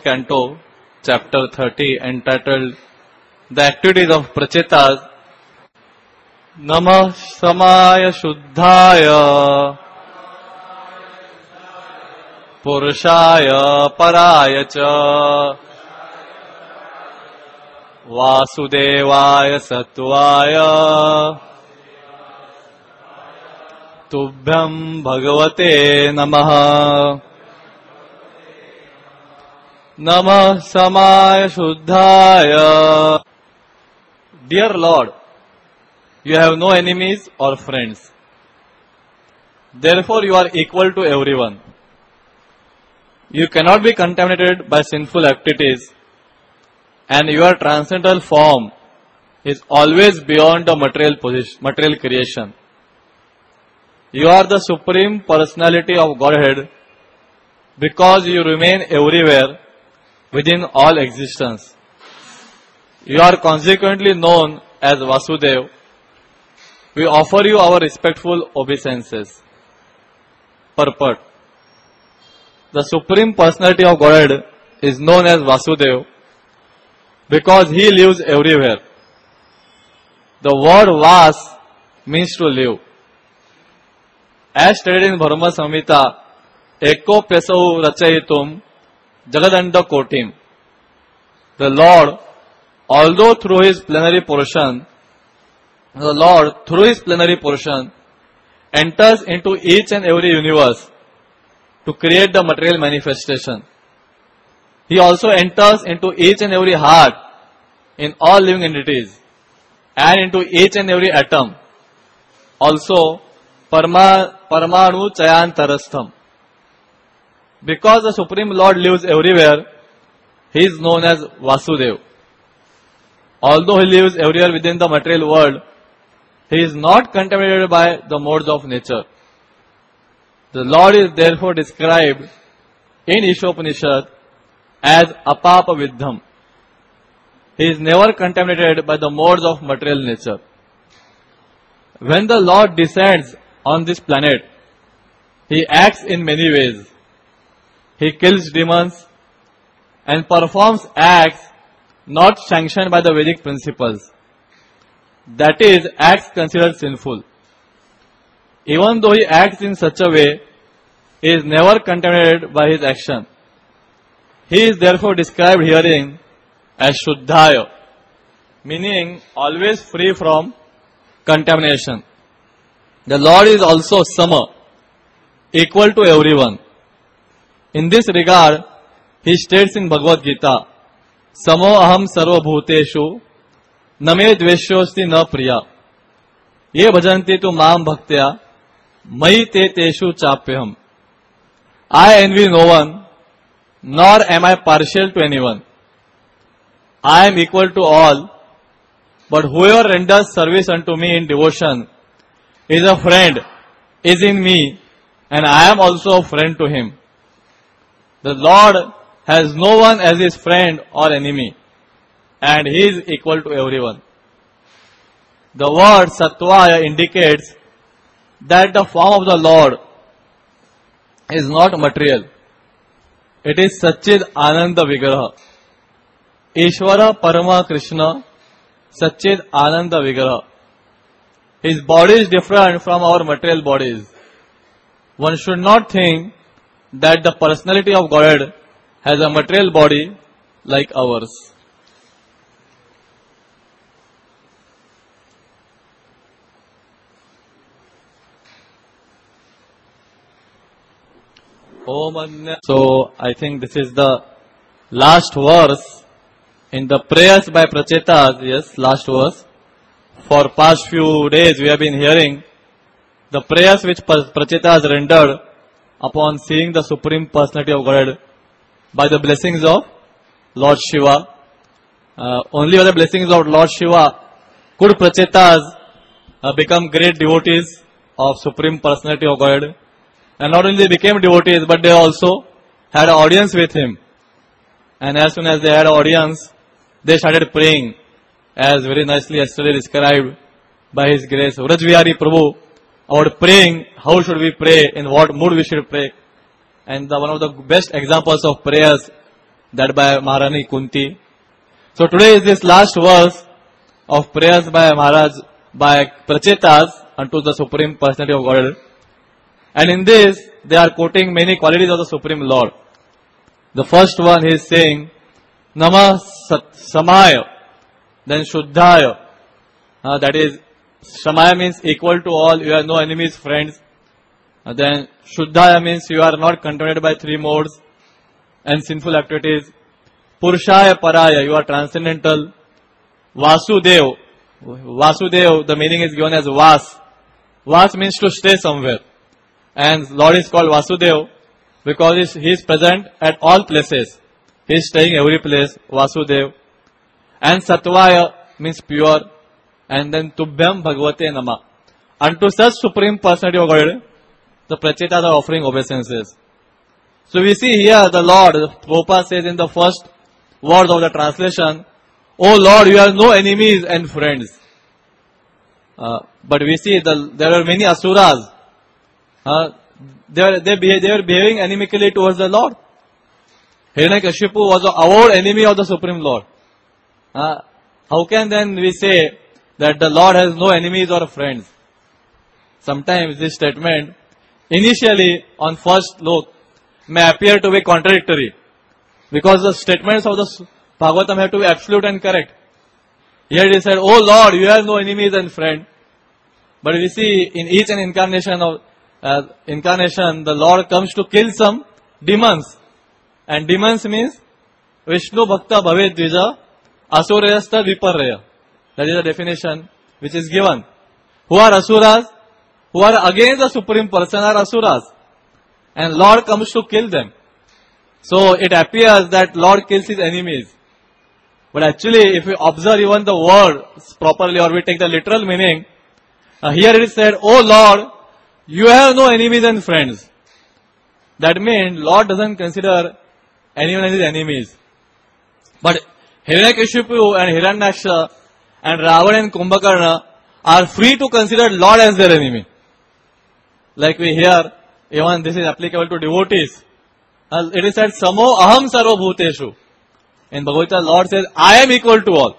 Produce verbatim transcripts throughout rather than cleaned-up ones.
first canto, chapter thirty, entitled The Activities of Prachetas. Namah Samaya Shuddhaya Purushaya Paraya Cha Vasudevaya Satvaya Tubhyam Bhagavate Namaha. Namah Samaya Shuddhaya. Dear Lord, you have no enemies or friends. Therefore you are equal to everyone. You cannot be contaminated by sinful activities, and your transcendental form is always beyond the material position, material creation. You are the Supreme Personality of Godhead because you remain everywhere within all existence. You are consequently known as Vasudev. We offer you our respectful obeisances. Purport. The Supreme Personality of Godhead is known as Vasudev because he lives everywhere. The word Vas means to live. As stated in Bharma Samhita, Eko Pesau Rachayitum Jagadanda Kotim. The Lord, although through his plenary portion, the Lord, through his plenary portion, enters into each and every universe to create the material manifestation. He also enters into each and every heart in all living entities and into each and every atom. Also, Parma, Parmanu Chayantarastham. Because the Supreme Lord lives everywhere, he is known as Vasudev. Although he lives everywhere within the material world, he is not contaminated by the modes of nature. The Lord is therefore described in Ishopanishad as Apapa Vidham. He is never contaminated by the modes of material nature. When the Lord descends on this planet, he acts in many ways. He kills demons and performs acts not sanctioned by the Vedic principles. That is, acts considered sinful. Even though he acts in such a way, he is never contaminated by his action. He is therefore described herein as Shuddhaya, meaning always free from contamination. The Lord is also Sama, equal to everyone. In this regard, he states in Bhagavad Gita, Samo aham sarva bhuteshu name dveshyosti na priya ye bhajanti tu maam bhaktya mai te teshu chapyaham. I envy no one, nor am I partial to anyone. I am equal to all, but whoever renders service unto me in devotion is a friend, is in me, and I am also a friend to him. The Lord has no one as his friend or enemy, and he is equal to everyone. The word Satvaya indicates that the form of the Lord is not material. It is Satchid Ananda Vigraha. Ishvara Parama Krishna Satchid Ananda Vigraha. His body is different from our material bodies. One should not think that the personality of Godhead has a material body like ours. So, I think this is the last verse in the prayers by Prachetas. Yes, last verse. For past few days we have been hearing the prayers which Prachetas rendered upon seeing the Supreme Personality of Godhead by the blessings of Lord Shiva. Uh, only by the blessings of Lord Shiva could Prachetas uh, become great devotees of Supreme Personality of Godhead. And not only they became devotees, but they also had an audience with him. And as soon as they had an audience, they started praying, as very nicely yesterday described by His Grace Vrajvihari Prabhu, about praying, how should we pray, in what mood we should pray. And the, one of the best examples of prayers that by Maharani Kunti. So today is this last verse of prayers by Maharaj, by Prachetas unto the Supreme Personality of Godhead. And in this, they are quoting many qualities of the Supreme Lord. The first one he is saying, Namah Samaya, then Shuddhaya. Uh, that is, Samaya means equal to all, you have no enemies, friends. Uh, then Shuddhaya means you are not contaminated by three modes and sinful activities. Purushaya Paraya, you are transcendental. Vasudev, Vasudev, the meaning is given as Vas. Vas means to stay somewhere. And Lord is called Vasudev because he is present at all places. He is staying every place, Vasudev. And Satvaya means pure. And then Tubhyam Bhagavate Nama. Unto such Supreme Personality of Godhead, the Prachetas are offering obeisances. So we see here the Lord, Prabhupada says in the first words of the translation, O Lord, you have no enemies and friends. Uh, but we see the, there are many asuras. Uh, they, were, they, behave, they were behaving animically towards the Lord. Hiranyakashipu was an avowed enemy of the Supreme Lord. Uh, how can then we say that the Lord has no enemies or friends? Sometimes this statement, initially on first look, may appear to be contradictory. Because the statements of the Bhagavatam have to be absolute and correct. Here it is said, O Lord, you have no enemies and friends. But we see in each and incarnation of uh, incarnation, the Lord comes to kill some demons. And demons means Vishnu Bhakta Bhavet Dvija Asurayasta Viparaya. That is the definition which is given. Who are asuras? Who are against the Supreme Person are asuras. And Lord comes to kill them. So it appears that Lord kills his enemies. But actually, if we observe even the word properly or we take the literal meaning, uh, here it is said, O Lord, you have no enemies and friends. That means Lord doesn't consider anyone as his enemies. But Hiranyakashipu and Hiranyaksha and Ravan and Kumbhakarna are free to consider Lord as their enemy. Like we hear, even this is applicable to devotees. Uh, it is said, Samo aham sarva bhuteshu. In Bhagavad Gita, Lord says, I am equal to all.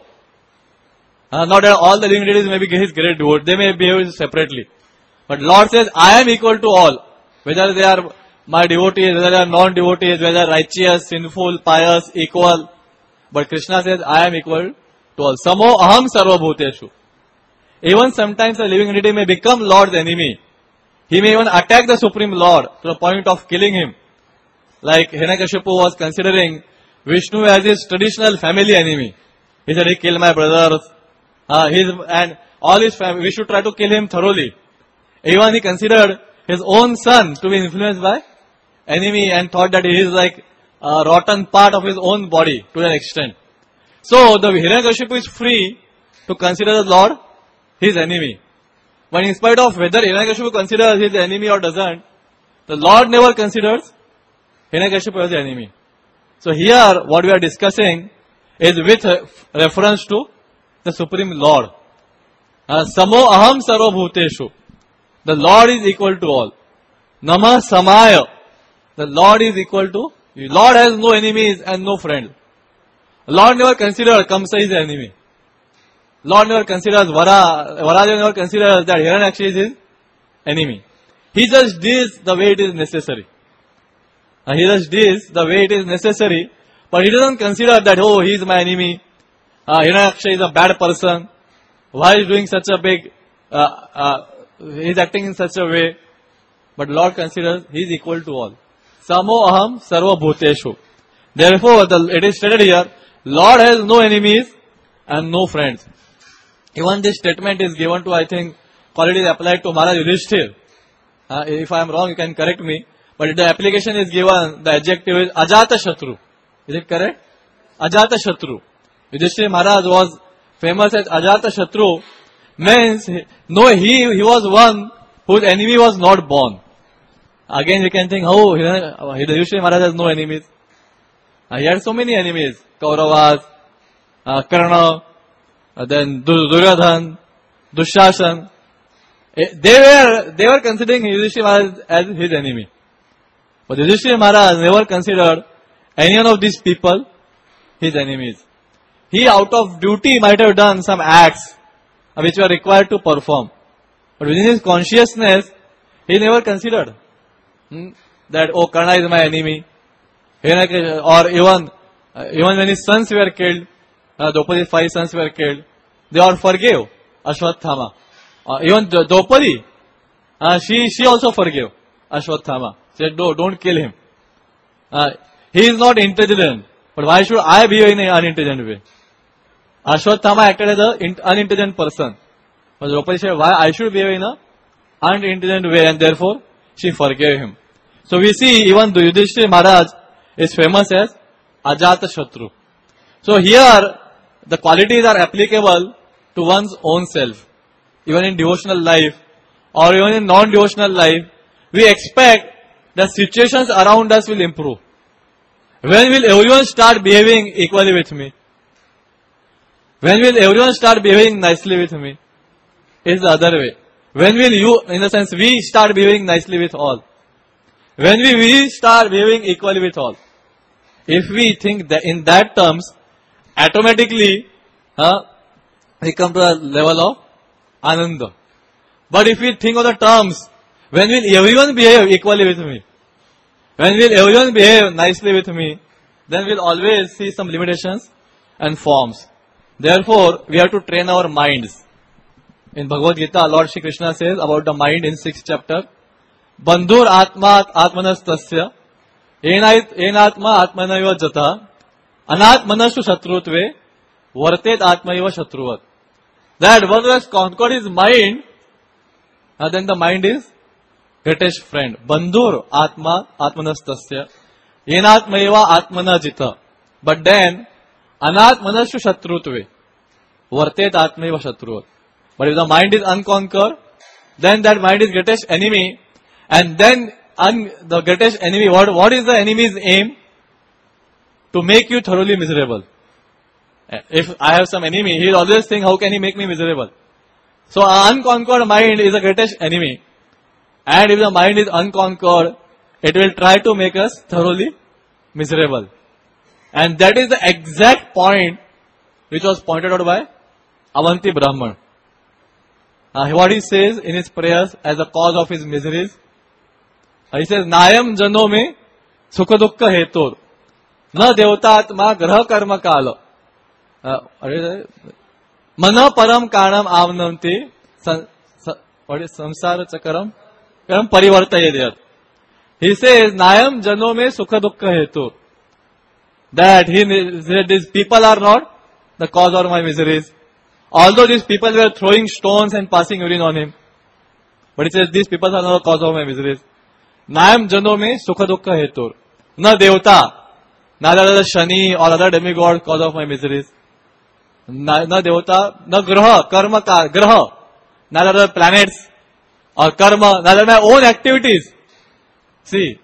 Uh, not that all the living entities may be his great devotees. They may behave separately. But Lord says, I am equal to all. Whether they are my devotees, whether they are non-devotees, whether righteous, sinful, pious, equal. But Krishna says, I am equal to all. Samo aham sarva bhuteshu. Even sometimes a living entity may become Lord's enemy. He may even attack the Supreme Lord to the point of killing him. Like Hiranyakashipu was considering Vishnu as his traditional family enemy. He said, he killed my brothers. Uh, his, and all his family, we should try to kill him thoroughly. Even he considered his own son to be influenced by enemy and thought that he is like a rotten part of his own body to that extent. So the Hiranyakashipu is free to consider the Lord his enemy. But in spite of whether Hiranyakashipu considers his enemy or doesn't, the Lord never considers Hiranyakashipu as the enemy. So here what we are discussing is with reference to the Supreme Lord. Uh, Samo aham sarva bhuteshu. The Lord is equal to all. Namah Samaya. The Lord is equal to, Lord has no enemies and no friends. Lord never considers Kamsa is the enemy. Lord never considers Vara, Varaja never considers that Hiranyaksha is his enemy. He just does the way it is necessary. And he just does the way it is necessary, but he doesn't consider that, oh, he is my enemy. Uh, Hiranyaksha is a bad person. Why is he doing such a big, uh, uh, he is acting in such a way. But Lord considers he is equal to all. Samo aham sarva bhuteshu. Therefore, the, it is stated here, Lord has no enemies and no friends. Even this statement is given to, I think, qualities applied to Maharaj Yudhishthir. Uh, if I am wrong, you can correct me. But the application is given, the adjective is Ajata Shatru. Is it correct? Ajata Shatru. Yudhishthir Maharaj was famous as Ajata Shatru. Means, no, he, he was one whose enemy was not born. Again, we can think, oh, Yudhishthir Maharaj has no enemies. Uh, he had so many enemies. Kauravas, uh, Karna, uh, then Duryodhan, Dushasan. They were, they were considering Yudhishthir Maharaj as his enemy. But Yudhishthir Maharaj never considered any one of these people his enemies. He out of duty might have done some acts which were required to perform. But within his consciousness, he never considered hmm, that, oh, Karna is my enemy. Or even, uh, even when his sons were killed, uh, Draupadi's five sons were killed, they all forgave Ashwathama. Uh, even Draupadi, uh, she, she also forgave Ashwathama. She said, no, don't kill him. Uh, he is not intelligent, but why should I behave in an unintelligent way? Ashwathama acted as an unintelligent person. But Draupadi said, why I should behave in an unintelligent way, and therefore she forgave him. So we see even the Yudhishthira Maharaj is famous as Ajata Shatru. So here the qualities are applicable to one's own self. Even in devotional life or even in non-devotional life, we expect that situations around us will improve. When will everyone start behaving equally with me? When will everyone start behaving nicely with me? It's the other way. When will you, in the sense, we start behaving nicely with all? When will we start behaving equally with all? If we think that in that terms, automatically, uh, we come to a level of Ananda. But if we think of the terms, when will everyone behave equally with me? When will everyone behave nicely with me? Then we'll always see some limitations and forms. Therefore, we have to train our minds. In Bhagavad Gita, Lord Shri Krishna says about the mind in sixth chapter, Bandhur Atma Atmanastasya Enatma Atmanaiva Jata Anatmanashu Shatrutve Vartet Atmaiva Shatruvat. That one who has conquered his mind, and then the mind is greatest friend. Bandhur Atma Atmanastasya Enatmaiva Atmana Jita. But then Anatmanashu Shatrutve Vartet Atmaiva Shatruvat. But if the mind is unconquered, then that mind is greatest enemy. And then un, the greatest enemy, what, what is the enemy's aim? To make you thoroughly miserable. If I have some enemy, he will always think, how can he make me miserable? So an unconquered mind is the greatest enemy. And if the mind is unconquered, it will try to make us thoroughly miserable. And that is the exact point which was pointed out by Avanti Brahman. Uh, what he says in his prayers as the cause of his miseries, uh, he says, Nayam jano me sukha dukkha hetur, na devatatma graha karma kala, mana param karanam avnanti, what is samsara chakaram, karam parivartayadhyat. He says, Nayam jano me sukha dukkha hetur. That he said, these people are not the cause of my miseries. Although these people were throwing stones and passing urine on him. But he says, these people are not the cause of my miseries. Nayam jano me sukha dukkha hetur. Na devata, neither the Shani or other demigod cause of my miseries. Na, na devata, na graha, karma ka, graha, neither the planets or karma, neither my own activities. See,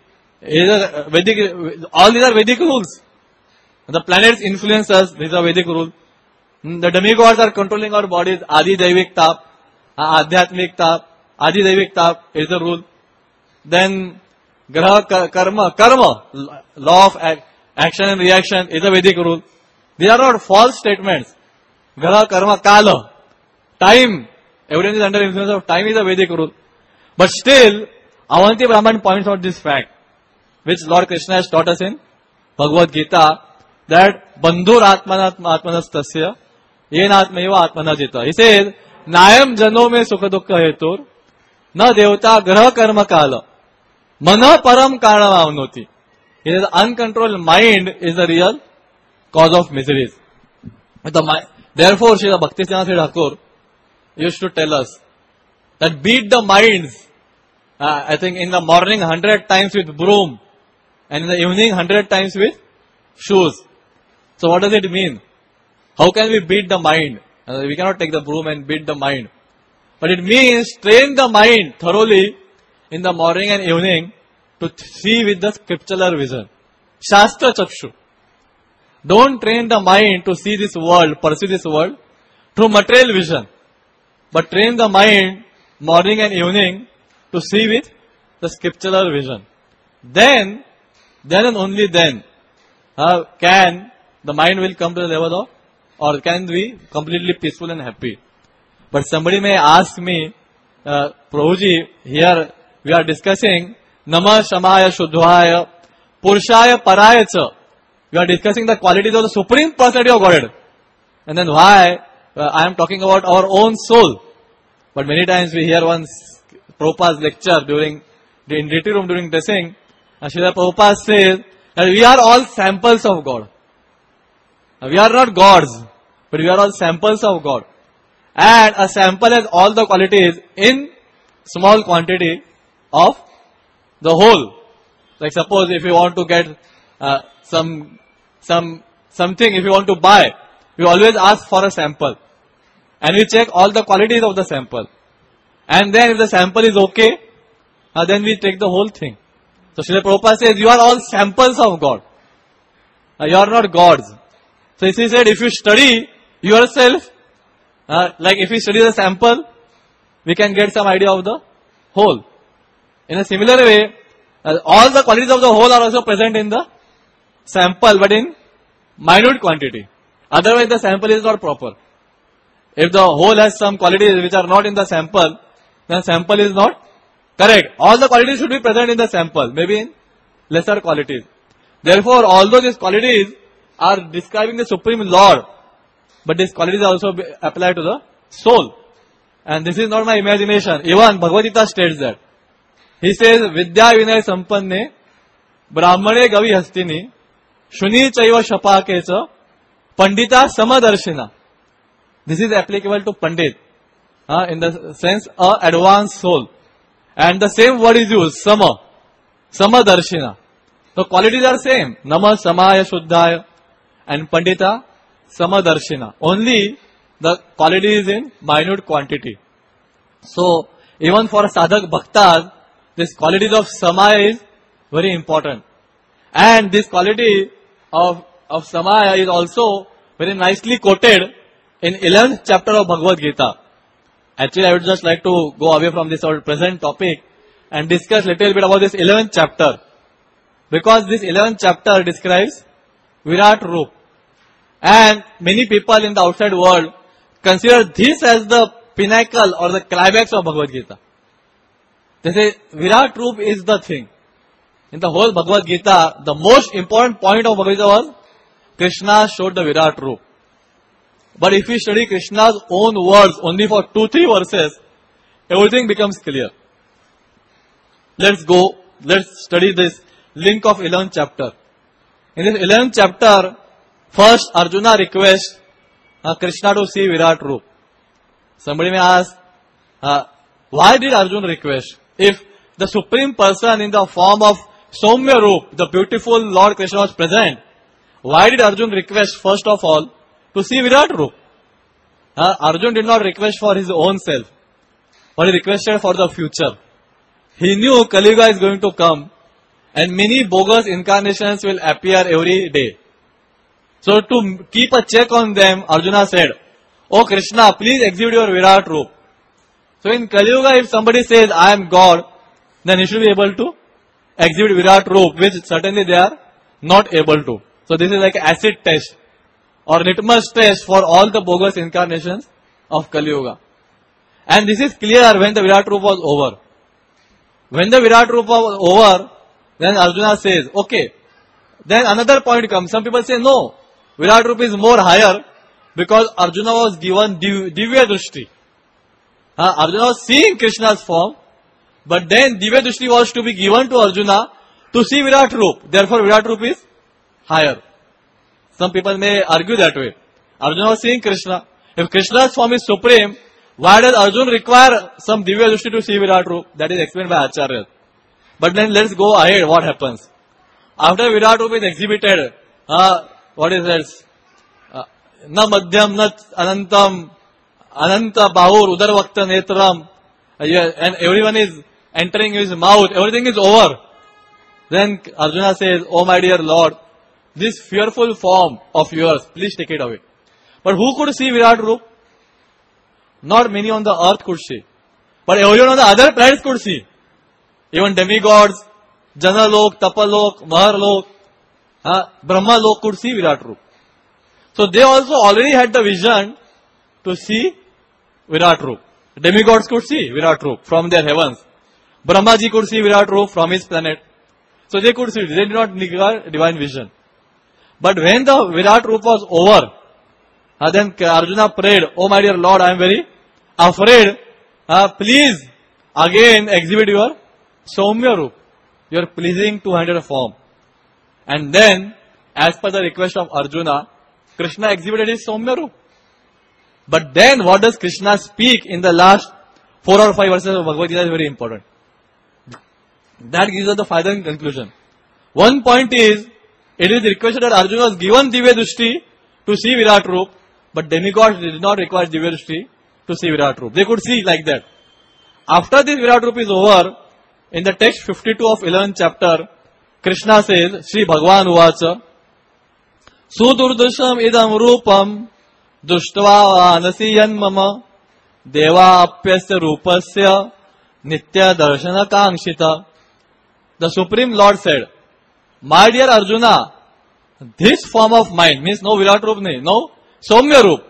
Vedic, all these are Vedic rules. The planets influence us, these are Vedic rules. The demigods are controlling our bodies. Adi Daivik Tap, Adhyatmik Tap, Adi Daivik Tap is the rule. Then Graha Karma, Karma, law of action and reaction is a Vedic rule. These are not false statements. Graha Karma Kala, time, everything is under influence of time is a Vedic rule. But still, Avanti Brahman points out this fact, which Lord Krishna has taught us in Bhagavad Gita, that Bandhur Atmanastasya Yenatmaiva Atmana Jita. He says, Nayam jano me sukha dukkha hetur, na devata graha karma kala, mana param karanam avnoti. He says, uncontrolled mind is the real cause of miseries. The, therefore, Srila Bhaktisiddhanta Thakur used to tell us that beat the minds, uh, I think in the morning hundred times with broom, and in the evening hundred times with shoes. So what does it mean? How can we beat the mind? Uh, we cannot take the broom and beat the mind. But it means train the mind thoroughly in the morning and evening to see with the scriptural vision. Shastra Chakshu. Don't train the mind to see this world, pursue this world through material vision. But train the mind morning and evening to see with the scriptural vision. Then, then and only then, uh, can the mind will come to the level of, or can be completely peaceful and happy. But somebody may ask me, uh, Prabhuji, here we are discussing Namah Shamaya Shuddhvaya Purushaya Parayacha. We are discussing the qualities of the Supreme Personality of Godhead. And then why uh, I am talking about our own soul. But many times we hear one Prabhupada's lecture during the in retreat room during dressing, and Srila Prabhupada says that we are all samples of God. We are not gods, but we are all samples of God. And a sample has all the qualities in small quantity of the whole. Like suppose if you want to get uh, some some something, if you want to buy, we always ask for a sample. And we check all the qualities of the sample. And then if the sample is okay, uh, then we take the whole thing. So Srila Prabhupada says, you are all samples of God. Uh, you are not gods. So he said, if you study yourself, uh, like if we study the sample, we can get some idea of the whole. In a similar way, uh, all the qualities of the whole are also present in the sample, but in minute quantity. Otherwise the sample is not proper. If the whole has some qualities which are not in the sample, then sample is not correct. All the qualities should be present in the sample, maybe in lesser qualities. Therefore, although these qualities are describing the Supreme Lord, but these qualities also apply to the soul. And this is not my imagination. Even Bhagavad Gita states that. He says, Vidya Vinay Sampanne Brahmane Gavi Hastini Shuni Chaiva Shapakecha Pandita Samadarshina. This is applicable to Pandit, uh, in the sense of advanced soul. And the same word is used, Sama, Samadarshina. The qualities are same, Nama Samaya Shuddhaya and Pandita Samadarshina. Only the quality is in minute quantity. So, even for sadhak bhaktas, this qualities of Samaya is very important. And this quality of, of Samaya is also very nicely quoted in eleventh chapter of Bhagavad Gita. Actually, I would just like to go away from this our present topic and discuss little bit about this eleventh chapter. Because this eleventh chapter describes Virat Roop. And many people in the outside world consider this as the pinnacle or the climax of Bhagavad Gita. They say Virat Roop is the thing. In the whole Bhagavad Gita, the most important point of Bhagavad Gita was Krishna showed the Virat Roop. But if we study Krishna's own words only for two, three verses, everything becomes clear. Let's go, let's study this link of eleventh chapter. In this eleventh chapter, first Arjuna requests uh, Krishna to see Virat Roop. Somebody may ask, uh, why did Arjuna request? If the Supreme Person in the form of Soumya Roop, the beautiful Lord Krishna was present, why did Arjuna request first of all to see Virat Roop? Uh, Arjuna did not request for his own self, but he requested for the future. He knew Kali Yuga is going to come and many bogus incarnations will appear every day. So to keep a check on them, Arjuna said, Oh Krishna, please exhibit your Virat Roop. So in Kali Yuga, if somebody says, I am God, then he should be able to exhibit Virat Roop, which certainly they are not able to. So this is like acid test or litmus test for all the bogus incarnations of Kali Yuga. And this is clear when the Virat Roop was over. When the Virat Roop was over, then Arjuna says, okay. Then another point comes. Some people say, no, Virat Roop is more higher because Arjuna was given div- Divya Drishti. Uh, Arjuna was seeing Krishna's form, but then Divya Drishti was to be given to Arjuna to see Virat Roop. Therefore, Virat Roop is higher. Some people may argue that way. Arjuna was seeing Krishna. If Krishna's form is supreme, why does Arjuna require some Divya Drishti to see Virat Roop? That is explained by Acharya. But then let's go ahead. What happens? After Virat Roop is exhibited, uh, what is that? Uh, na madhyam, na anantam, ananta bahur, udarvakta netram, uh, yeah, and everyone is entering his mouth. Everything is over. Then Arjuna says, Oh my dear Lord, this fearful form of yours, please take it away. But who could see Virat Roop? Not many on the earth could see. But everyone on the other planets could see. Even demigods, Janalok, Tapalok, Maharlok, Uh, Brahma Lok could see Virat Roop. So they also already had the vision to see Virat Roop. Demigods could see Virat Roop from their heavens. Brahmaji could see Virat Roop from his planet. So they could see it. They did not need divine vision. But when the Virat Roop was over, uh, then Arjuna prayed, "Oh my dear Lord, I am very afraid. Uh, please again exhibit your Soumya Roop, your pleasing two-handed form." And then, as per the request of Arjuna, Krishna exhibited his Soumya Roop. But then what does Krishna speak in the last four or five verses of Bhagavad Gita is very important. That gives us the final conclusion. One point is, it is requested that Arjuna was given Divya Drushti to see Virat Roop, but demigods did not require Divya Drushti to see Virat Roop. They could see like that. After this Virat Roop is over, in the text fifty-two of eleventh chapter, Krishna says, Shri Bhagavan Uvacha, Sudurdasham idam rupam dushtva anasi yanmama deva apyasya rupasya nitya darshana kangshita. The Supreme Lord said, "My dear Arjuna, this form of mine," means no Virat Roop, no Soumya Roop.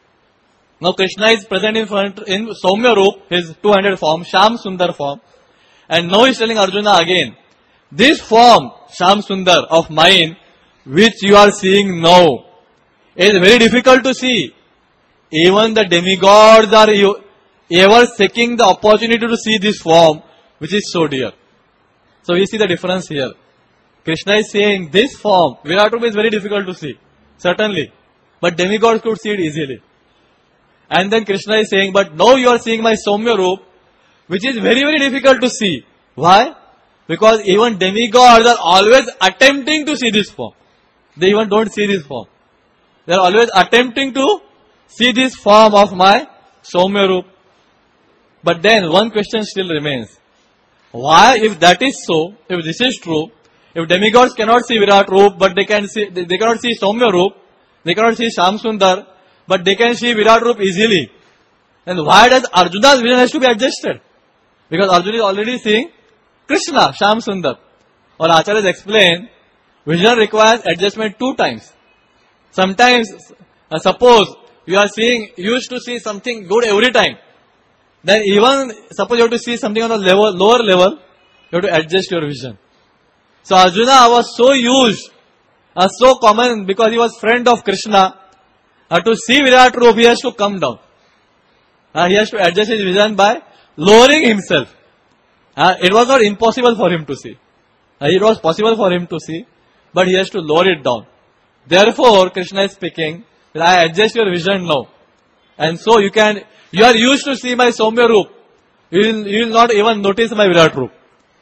Now Krishna is present in front in Soumya Roop, his two-handed form, Sham Sundar form. And now he is telling Arjuna again, this form, Sham Sundar of mine, which you are seeing now, is very difficult to see. Even the demigods are ever seeking the opportunity to see this form, which is so dear. So we see the difference here. Krishna is saying this form, Virat Roop, is very difficult to see. Certainly. But demigods could see it easily. And then Krishna is saying, but now you are seeing my Soumya Roop, which is very, very difficult to see. Why? Because even demigods are always attempting to see this form. They even don't see this form. They are always attempting to see this form of my Soumya Roop. But then one question still remains. Why, if that is so, if this is true, if demigods cannot see Virat Roop, but they can see, they, they cannot see Soumya Roop, they cannot see Sham Sundar, but they can see Virat Roop easily, then why does Arjuna's vision has to be adjusted? Because Arjuna is already seeing Krishna, Sham Sundar. Or Acharyas explain, vision requires adjustment two times. Sometimes, uh, suppose you are seeing, you used to see something good every time. Then even, suppose you have to see something on a level, lower level, you have to adjust your vision. So Arjuna was so used, uh, so common, because he was friend of Krishna, uh, to see Virat Roop, he has to come down. Uh, he has to adjust his vision by lowering himself. Uh, it was not impossible for him to see. Uh, it was possible for him to see, but he has to lower it down. Therefore, Krishna is speaking, I adjust your vision now. And so you can, you are used to see my Soumya Roop. You will, you will not even notice my Virat Roop.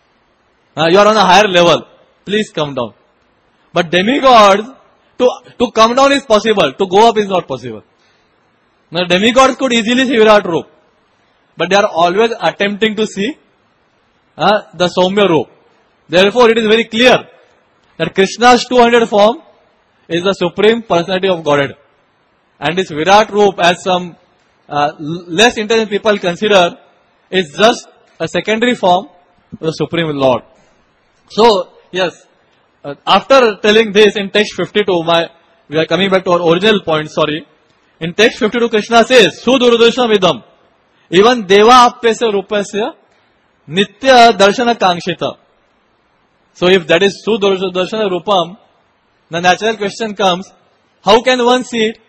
Uh, you are on a higher level. Please come down. But demigods, to, to come down is possible. To go up is not possible. Now demigods could easily see Virat Roop. But they are always attempting to see uh, the Soumya Roop. Therefore, it is very clear that Krishna's two-handed form is the Supreme Personality of Godhead. And this Virat Roop, as some uh, less intelligent people consider, is just a secondary form of the Supreme Lord. So, yes, uh, after telling this in text fifty-two, my, we are coming back to our original point, sorry. In text fifty-two, Krishna says, Sudurdasham idam, even deva apyasya rupasya nitya darshana kangshita. So if that is Sudurdashana rupam, the natural question comes, how can one see it?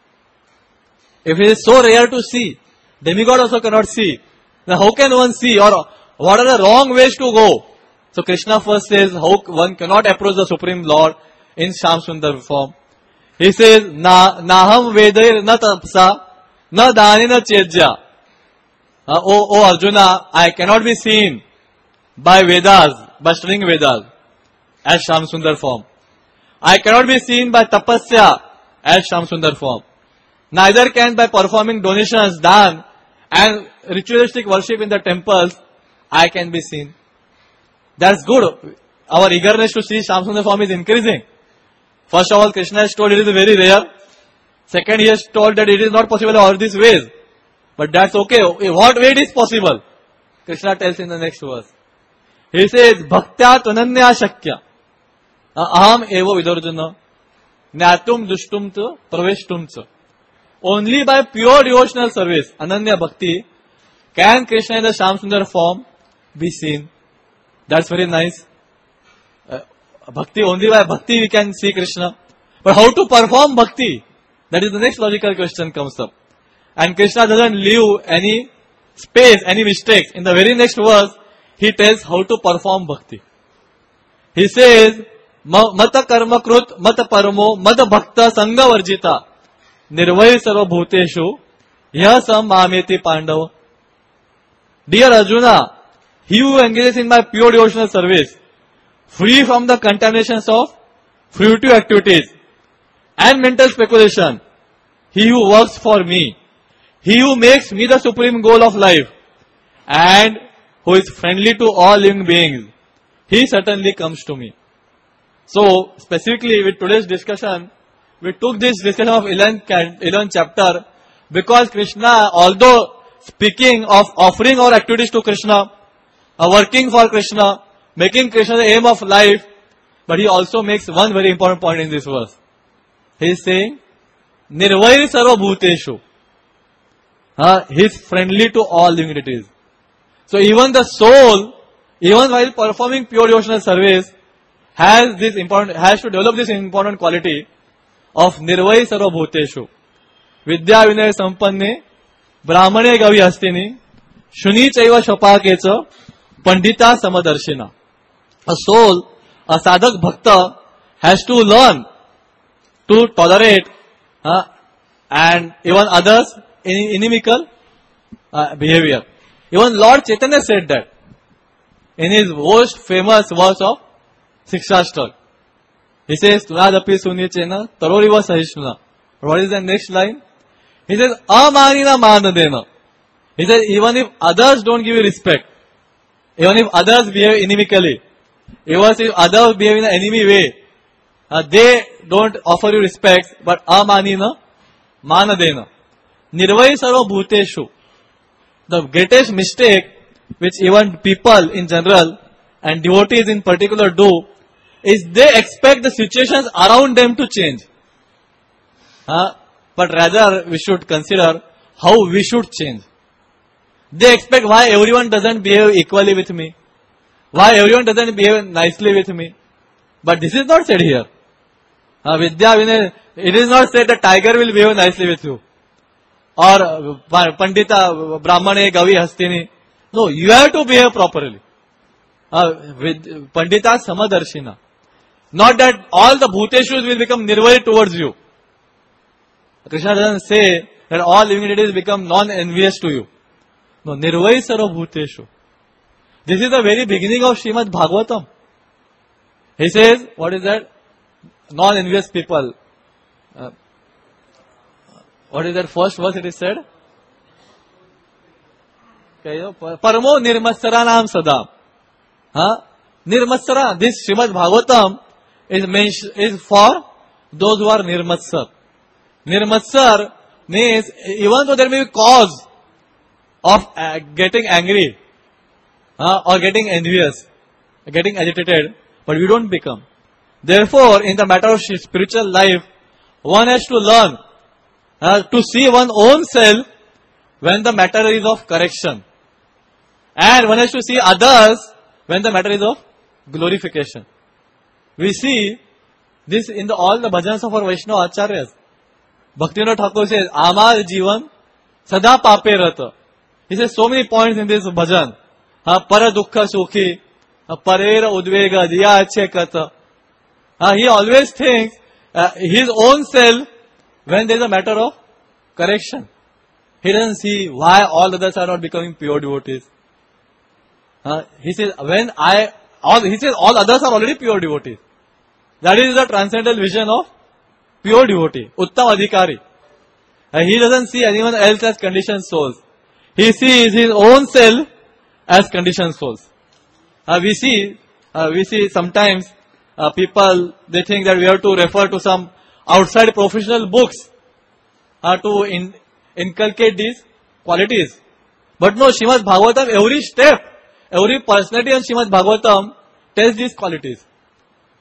If it is so rare to see, demigod also cannot see, then how can one see, or what are the wrong ways to go? So Krishna first says how one cannot approach the Supreme Lord in Sham Sundar form. He says, Na naham vedair na tapsa na danina chejya. Uh, oh, oh Arjuna, I cannot be seen by Vedas, by studying Vedas as Sham Sundar form. I cannot be seen by tapasya as Sham Sundar form. Neither can by performing donations, dan, and ritualistic worship in the temples, I can be seen. That's good. Our eagerness to see Sham Sundar form is increasing. First of all, Krishna has told it is very rare. Second, he has told that it is not possible in all these ways. But that's okay. In what way it is possible? Krishna tells in the next verse. He says, Bhaktya Tananya Shakya. aham eva vidarjuna, Natum dushtum to praveshtum to. Only by pure devotional service, Ananya Bhakti, can Krishna in the Shyam Sundar form be seen. That's very nice. Uh, bhakti, only by bhakti we can see Krishna. But how to perform bhakti? That is the next logical question comes up. And Krishna doesn't leave any space, any mistakes. In the very next verse, he tells how to perform bhakti. He says, Mata karma krut, mata paramo, mata bhakta sangha varjita, nirvay sarva bhuteshu, yah sam mameti pandava. Dear Arjuna, he who engages in my pure devotional service, free from the contaminations of fruitive activities and mental speculation, he who works for me, he who makes me the supreme goal of life, and who is friendly to all living beings, he certainly comes to me. So, specifically with today's discussion, we took this discussion of eleventh chapter because Krishna, although speaking of offering our activities to Krishna, uh, working for Krishna, making Krishna the aim of life, but he also makes one very important point in this verse. He is saying, Nirvair sarva bhuteshu. Uh, he is friendly to all living entities. So even the soul, even while performing pure devotional service, has this important, has to develop this important quality of Nirvay sarva bhuteshu. Vidya vinay sampanne, brahmane gavi hastini, shuni chaiva shapakecha, pandita samadarshina. A soul, a sadhak bhakta, has to learn to tolerate uh, and even others in inimical uh, behavior. Even Lord Chaitanya said that in his most famous verse of Sikshashtaka. He says, Tunadapi sunyachena taroriva sahishnuna. What is the next line? He says, Amanina manadena. He says, even if others don't give you respect, even if others behave inimically, even if others behave in an enemy way, uh, they don't offer you respect, but amanina manadena. Nirvay sarva bhuteshu. The greatest mistake which even people in general and devotees in particular do is they expect the situations around them to change. Uh, but rather we should consider how we should change. They expect why everyone doesn't behave equally with me. Why everyone doesn't behave nicely with me. But this is not said here. Uh, Vidya Vinay, it is not said that tiger will behave nicely with you. Or uh, Pandita Brahmane Gavi Hastini. No, you have to behave properly. Uh, with Pandita Samadarshina. Not that all the bhuteshus will become nirvay towards you. Krishna doesn't say that all living entities become non-envious to you. No, nirvay sarva bhuteshu. This is the very beginning of Srimad Bhagavatam. He says, what is that? Non-envious people. Uh, what is that first verse it is said? Paramo nirmatsaranam sada. Huh? Nirmatsara, this Srimad Bhagavatam is mentioned, is for those who are nirmatsar. Nirmatsar means even though there may be cause of uh, getting angry uh, or getting envious, getting agitated, but we don't become. Therefore, in the matter of spiritual life, one has to learn uh, to see one's own self when the matter is of correction. And one has to see others when the matter is of glorification. We see this in the, all the bhajans of our Vaishnava Acharyas. Bhaktivinoda Thakur says, Amar Jivan Sada Pape Rata. He says so many points in this bhajan. Ha, para dukkha sukhi, ha, parera udvega, diya ache kata. Ha, he always thinks uh, his own self when there is a matter of correction. He doesn't see why all others are not becoming pure devotees. Uh, he says, when I, all, he says all others are already pure devotees. That is the transcendental vision of pure devotee, Uttam Adhikari. Uh, he doesn't see anyone else as conditioned souls. He sees his own self as conditioned souls. Uh, we see, uh, we see sometimes uh, people, they think that we have to refer to some outside professional books uh, to in, inculcate these qualities. But no, Srimad Bhagavatam, every step, every personality on Srimad Bhagavatam tells these qualities.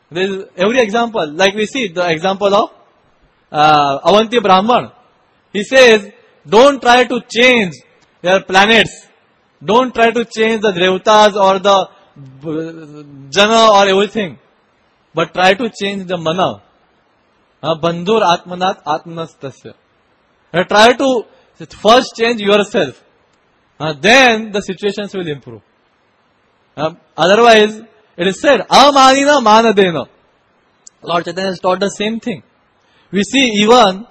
There is every example, like we see the example of uh, Avanti Brahman. He says, don't try to change your planets. Don't try to change the Devtas or the Jana or everything. But try to change the Mana. Bandhur Atmanat Atmanastasya. Try to first change yourself. Uh, then the situations will improve. Uh, otherwise, it is said, Amanina Manadena. Lord Chaitanya has taught the same thing. We see even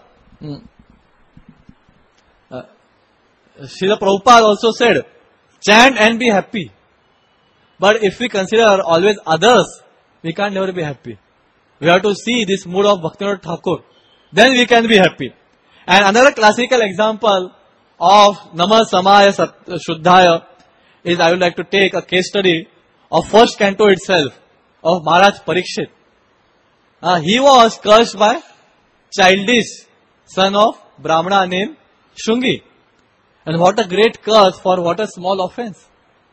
uh, Srila Prabhupada also said, chant and be happy. But if we consider always others, we can't never be happy. We have to see this mood of Bhaktivinoda Thakur. Then we can be happy. And another classical example of Namah Samaya Shuddhaya is, I would like to take a case study of first canto itself of Maharaj Parikshit. Uh, he was cursed by childish son of Brahmana named Shungi. And what a great curse for what a small offense.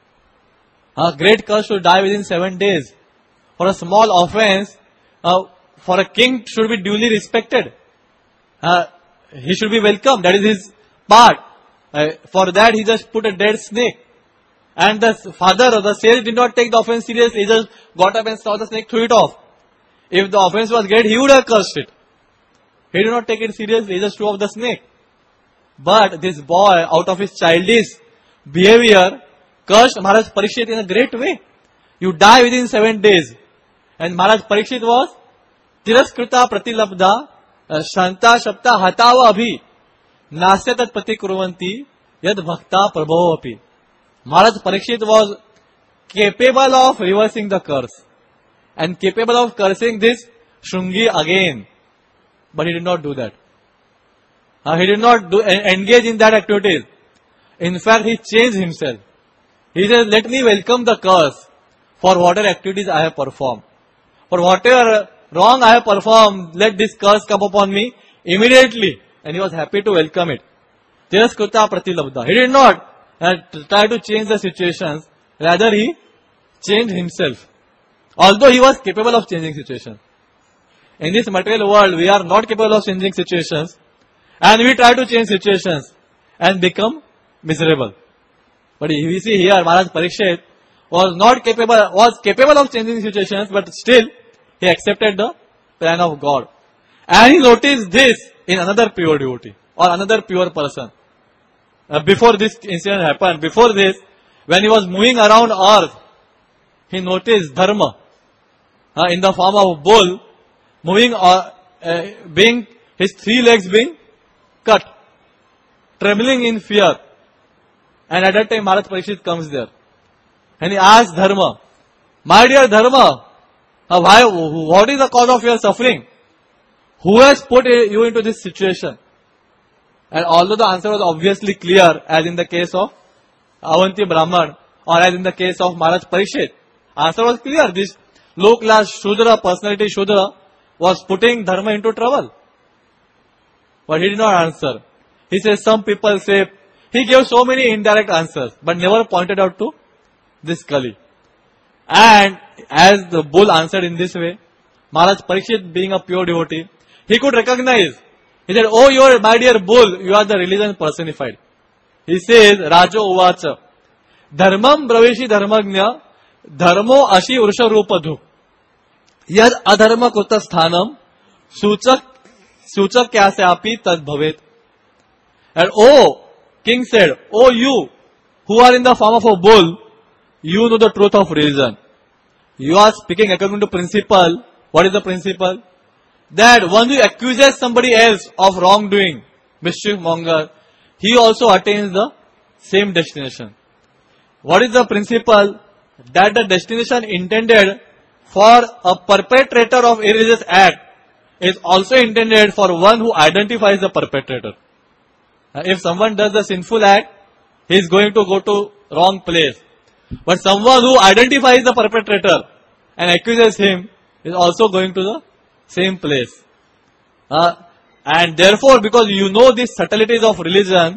A great curse to die within seven days. For a small offense, uh, for a king should be duly respected. Uh, he should be welcomed. That is his part. Uh, for that he just put a dead snake. And the father or the sage did not take the offense seriously. He just got up and saw the snake, threw it off. If the offense was great, he would have cursed it. He did not take it seriously. He just threw off the snake. But this boy, out of his childish behavior, cursed Maharaj Parikshit in a great way. You die within seven days. And Maharaj Parikshit was Tiraskrita Pratilabdha Shanta Shapta Hatava Abhi Nasyatat Pratikruvanti Yad Bhakta Prabhava Api. Maharaj Parikshit was capable of reversing the curse and capable of cursing this Shungi again. But he did not do that. Uh, he did not do, engage in that activities. In fact, he changed himself. He says, let me welcome the curse for whatever activities I have performed. For whatever wrong I have performed, let this curse come upon me immediately. And he was happy to welcome it. Tiraskrita Pratilabdha. He did not uh, try to change the situations. Rather, he changed himself. Although he was capable of changing situations. In this material world, we are not capable of changing situations. And we try to change situations and become miserable. But we see here, Maharaj Parikshit was not capable, was capable of changing situations, but still he accepted the plan of God. And he noticed this in another pure devotee or another pure person. Uh, before this incident happened, before this, when he was moving around earth, he noticed Dharma uh, in the form of a bull, moving, uh, uh, being his three legs being cut, trembling in fear. And at that time, Maharaj Parikshit comes there. And he asks Dharma, my dear Dharma, uh, why, what is the cause of your suffering? Who has put you into this situation? And although the answer was obviously clear, as in the case of Avanti Brahman, or as in the case of Maharaj Parikshit, answer was clear. This low class Shudra, personality Shudra, was putting Dharma into trouble. But he did not answer. He says, some people say, he gave so many indirect answers, but never pointed out to this Kali. And as the bull answered in this way, Maharaj Parikshit, being a pure devotee, he could recognize. He said, oh, you are, my dear bull, you are the religion personified. He says, Rajo Uvacha, Dharmam Braveshi Dharmagnya, Dharmo Ashi Urusha Rupadhu, Yad Adharma Kuta Sthanam, Suchak, Suchak Kyase Api Tad Bhavet. And oh, king said, oh, you who are in the form of a bull, you know the truth of religion. You are speaking according to principle. What is the principle? That one who accuses somebody else of wrongdoing, mischief monger, he also attains the same destination. What is the principle? That the destination intended for a perpetrator of irreligious act is also intended for one who identifies the perpetrator. If someone does the sinful act, he is going to go to wrong place. But someone who identifies the perpetrator and accuses him is also going to the same place. Uh, and therefore, because you know these subtleties of religion,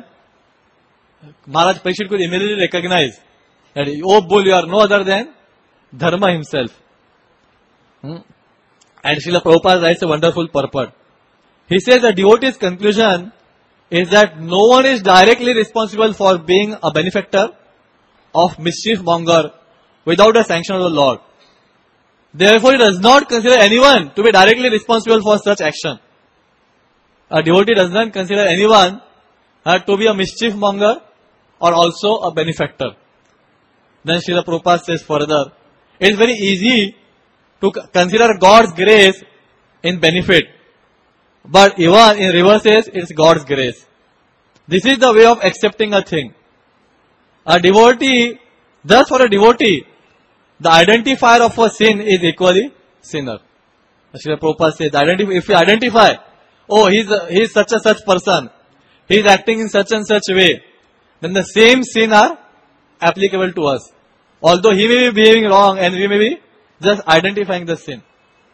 Maharaj Parikshit could immediately recognize that, oh bull, you are no other than Dharma himself. Hmm? And Srila Prabhupada writes a wonderful purport. He says the devotee's conclusion is that no one is directly responsible for being a benefactor of mischief monger without the sanction of the Lord. Therefore, he does not consider anyone to be directly responsible for such action. A devotee does not consider anyone uh, to be a mischief monger or also a benefactor. Then Srila Prabhupada says further, it is very easy to consider God's grace in benefit. But even in reverses, it is God's grace. This is the way of accepting a thing. A devotee, thus for a devotee, the identifier of a sin is equally sinner. Srila Prabhupada says, identify, if we identify, oh, he is he is such a such person, he is acting in such and such way, then the same sin are applicable to us. Although he may be behaving wrong and we may be just identifying the sin.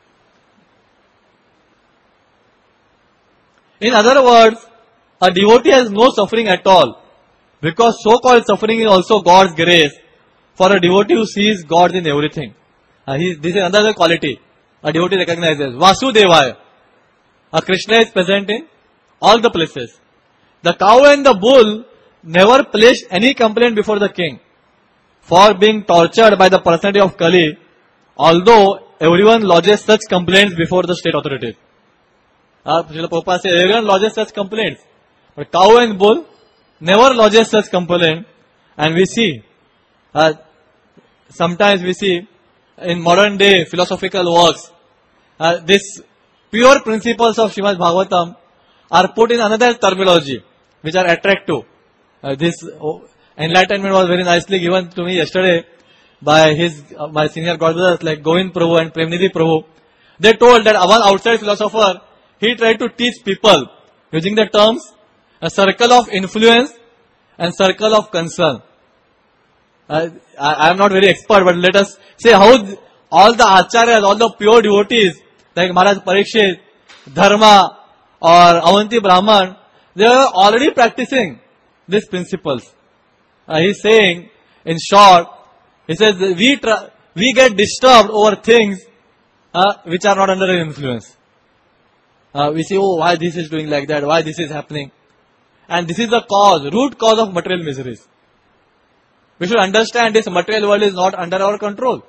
In other words, a devotee has no suffering at all, because so-called suffering is also God's grace for a devotee who sees God in everything. Uh, he, this is another quality a devotee recognizes. Vasudevaya. Uh, Krishna is present in all the places. The cow and the bull never placed any complaint before the king for being tortured by the personality of Kali, although everyone lodges such complaints before the state authorities. Uh, Srila Prabhupada says everyone lodges such complaints, but cow and bull never lodges such complaint. And we see, uh, sometimes we see in modern day philosophical works, uh, this pure principles of Srimad Bhagavatam are put in another terminology, which are attractive. Uh, this oh, enlightenment was very nicely given to me yesterday by his uh, my senior godbrothers like Govind Prabhu and Premnidhi Prabhu. They told that one outside philosopher, he tried to teach people using the terms a circle of influence and circle of concern. Uh, I, I am not very expert, but let us say how th- all the acharyas, all the pure devotees like Maharaj Parikshit, Dharma or Avanti Brahman, they are already practicing these principles. Uh, he is saying, in short, he says we try, we get disturbed over things uh, which are not under our influence. Uh, we say, oh, why this is doing like that, why this is happening. And this is the cause, root cause of material miseries. We should understand this material world is not under our control.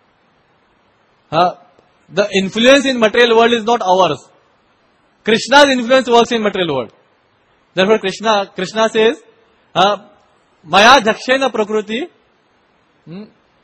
Uh, the influence in material world is not ours. Krishna's influence works in material world. Therefore Krishna, Krishna says, uh, Maya Dhakshena Prakriti. Hmm?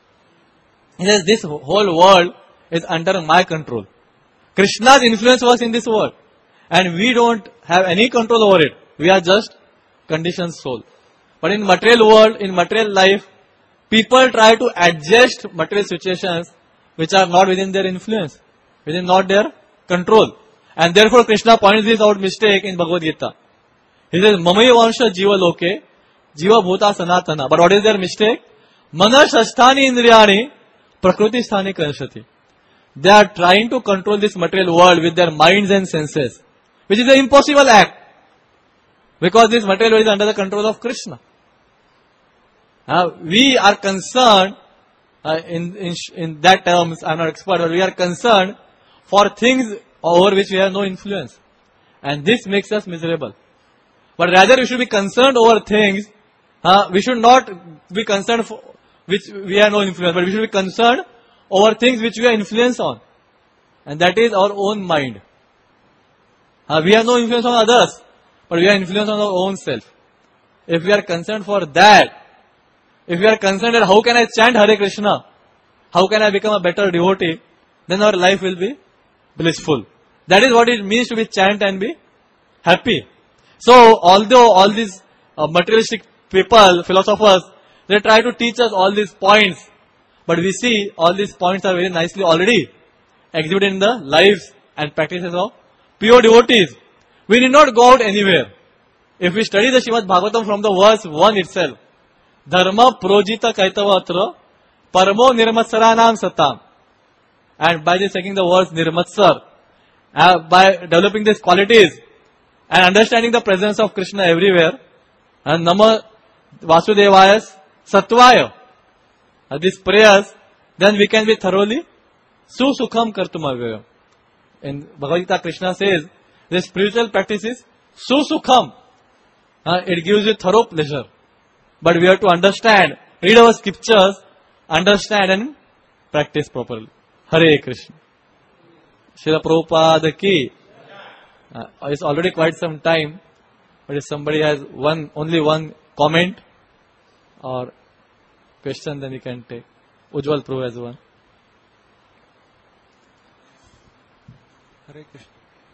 He says this whole world is under my control. Krishna's influence works in this world. And we don't have any control over it. We are just conditioned soul. But in material world, in material life, people try to adjust material situations which are not within their influence, within not their control. And therefore Krishna points this out mistake in Bhagavad Gita. He says, Mamai Vansha Jiva Loke, Jiva Bhuta Sanatana. But what is their mistake? Mana Shasthani Indriyani, Prakriti Sthani Kanshati. They are trying to control this material world with their minds and senses, which is an impossible act. Because this material world is under the control of Krishna. Uh, we are concerned, uh, in, in in that terms, I am not expert, but we are concerned for things over which we have no influence. And this makes us miserable. But rather we should be concerned over things, uh, we should not be concerned for which we have no influence, but we should be concerned over things which we have influence on. And that is our own mind. Uh, we have no influence on others, but we have influence on our own self. If we are concerned for that, if we are concerned that how can I chant Hare Krishna, how can I become a better devotee, then our life will be blissful. That is what it means to be chant and be happy. So, although all these uh, materialistic people, philosophers, they try to teach us all these points, but we see all these points are very nicely already exhibited in the lives and practices of pure devotees. We need not go out anywhere. If we study the Srimad Bhagavatam from the verse one itself, Dharma projita kaitavatra paramo nirmatsaranam satam. And by just taking the words nirmatsar, uh, by developing these qualities and understanding the presence of Krishna everywhere, and Nama Vasudevaya Satvaya, uh, these prayers, then we can be thoroughly susukham kartum avayam. in Bhagavad Gita, Krishna says, the spiritual practice is susukham. Uh, it gives you thorough pleasure. But we have to understand, read our scriptures, understand and practice properly. Hare Krishna. Srila Prabhupada ki. Uh, it's already quite some time, but if somebody has one, only one comment or question, then you can take. Ujjwal Prabhu has one. Hare Krishna.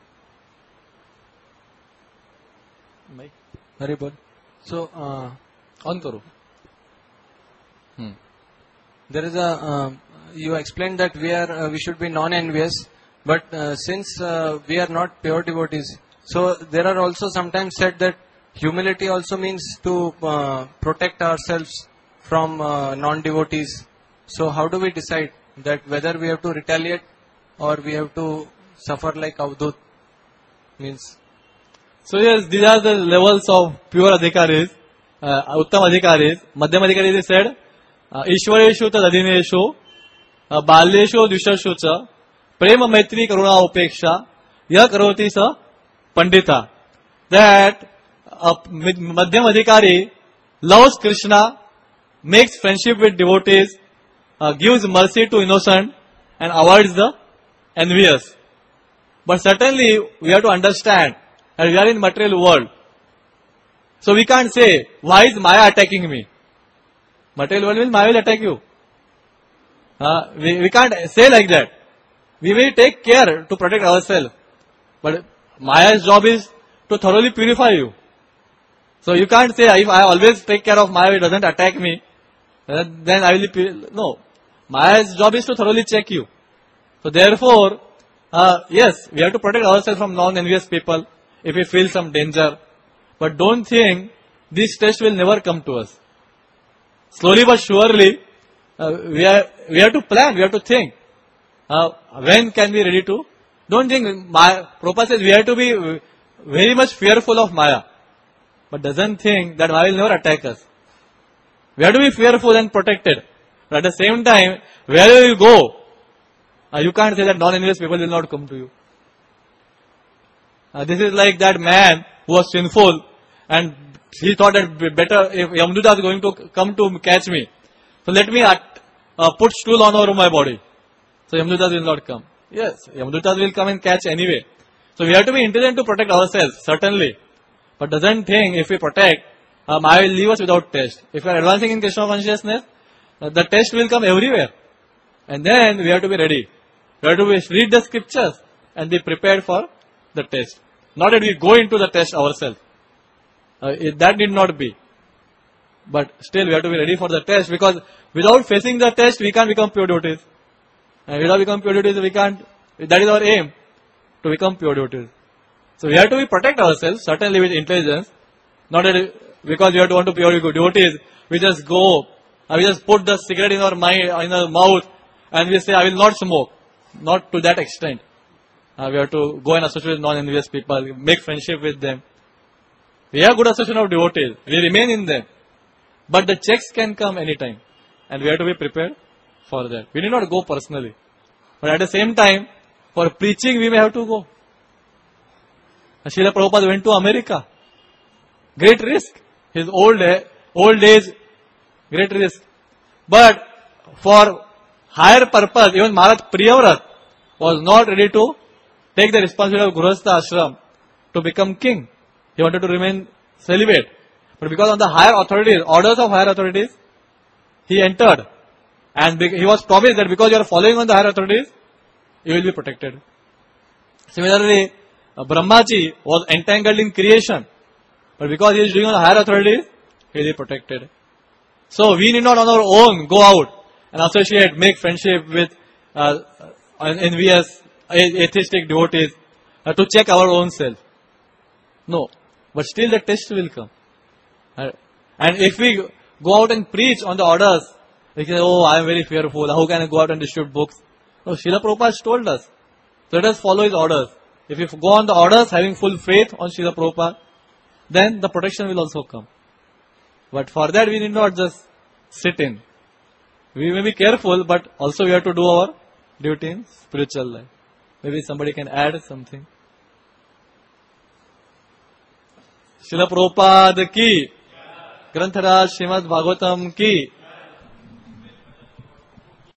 Mike. Hare Bol. So, uh, On karo. Hmm. there is a, uh, you explained that we are, uh, we should be non-envious, but uh, since uh, we are not pure devotees, so there are also sometimes said that humility also means to uh, protect ourselves from uh, non-devotees. So how do we decide that whether we have to retaliate or we have to suffer like Avadut? Means. So yes, these are the levels of pure adhikaris, uh, uttam adhikaris. Madhyam adhikaris is said, uh, Ishwareshu tad adhineshu, uh, balyeshu dvishashu cha, prema maitri karuna upeksha, yah karoti sa pandita. That a madhyam adhikari loves Krishna, makes friendship with devotees, uh, gives mercy to innocent, and avoids the envious. But certainly we have to understand that we are in material world. So we can't say, why is Maya attacking me? Material world means Maya will attack you. Uh, we, we can't say like that. We will take care to protect ourselves. But Maya's job is to thoroughly purify you. So you can't say, if I always take care of Maya, it doesn't attack me, then I will be, no. Maya's job is to thoroughly check you. So therefore, uh, yes, we have to protect ourselves from non-envious people if we feel some danger. But don't think this test will never come to us. Slowly but surely, uh, we, are, we have to plan, we have to think. Uh, when can we ready to? Don't think, Maya, Prabhupada says we have to be very much fearful of Maya. But doesn't think that Maya will never attack us. We have to be fearful and protected. But at the same time, wherever you go, uh, you can't say that non-envious people will not come to you. Uh, this is like that man who was sinful and he thought that better if Yamduta is going to come to catch me. So let me at, uh, put stool on over my body. So Yamduta will not come. Yes, Yamduta will come and catch anyway. So we have to be intelligent to protect ourselves, certainly. But doesn't think if we protect, um, I will leave us without test. If we are advancing in Krishna consciousness, uh, the test will come everywhere. And then we have to be ready. We have to be, read the scriptures and be prepared for the test. Not that we go into the test ourselves. Uh, it, that need not be. But still we have to be ready for the test, because without facing the test, we can't become pure devotees. And without becoming pure devotees, we can't, that is our aim, to become pure devotees. So we have to be protect ourselves, certainly with intelligence. Not that because we have to want to be pure devotees, we just go, uh, we just put the cigarette in our mind, in our mouth, and we say, I will not smoke. Not to that extent. Uh, we have to go and associate with non-envious people, make friendship with them. We have good association of devotees. We remain in them. But the checks can come anytime. And we have to be prepared for that. We need not go personally. But at the same time, for preaching, we may have to go. Srila Prabhupada went to America. Great risk. His old, old age, great risk. But for higher purpose, even Maharaj Priyavrat was not ready to take the responsibility of Grihastha ashram to become king. He wanted to remain celibate. But because of the higher authorities, orders of higher authorities, he entered. And he was promised that because you are following on the higher authorities, you will be protected. Similarly, Brahmaji was entangled in creation. But because he is doing on the higher authorities, he will be protected. So we need not on our own go out and associate, make friendship with uh, envious, atheistic devotees uh, to check our own self. No. But still the test will come. Uh, and if we go out and preach on the orders, we say, oh, I am very fearful. How can I go out and distribute books? No, Srila Prabhupada has told us. So let us follow his orders. If we go on the orders, having full faith on Srila Prabhupada, then the protection will also come. But for that, we need not just sit in. We may be careful, but also we have to do our duty in spiritual life. Maybe somebody can add something. Srila Prabhupada ki, Granthara Srimad Bhagavatam ki,